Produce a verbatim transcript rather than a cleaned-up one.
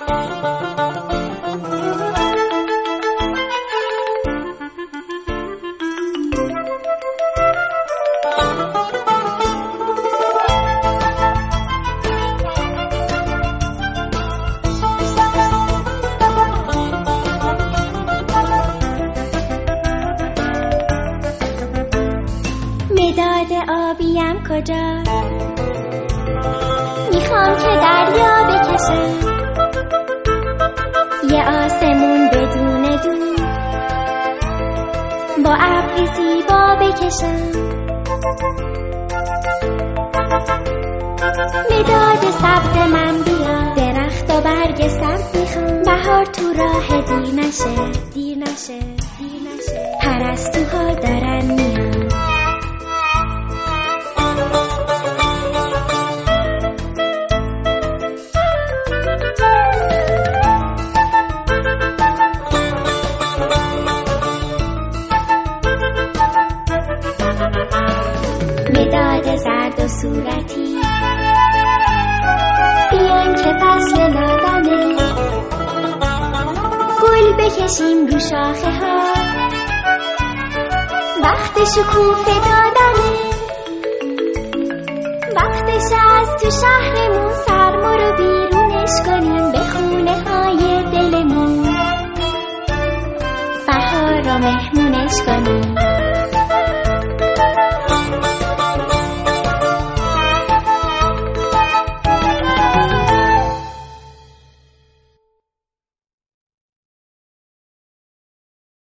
مداد آبیم کجا؟ میخوام که دریا بکشم، یه آسمون بدون دود با ابری زیبا بکشم. مداد سبز من بیا، درخت و برگ سبز میخوام، بهار تو راه دیر نشه، دیر نشه، دیر نشه. پرستوها دارن میان. مداد زرد و صورتی بیان که فصل نادانه، گل بکشیم رو شاخه ها، وقت شکوفه دادنه، وقتش از تو شهر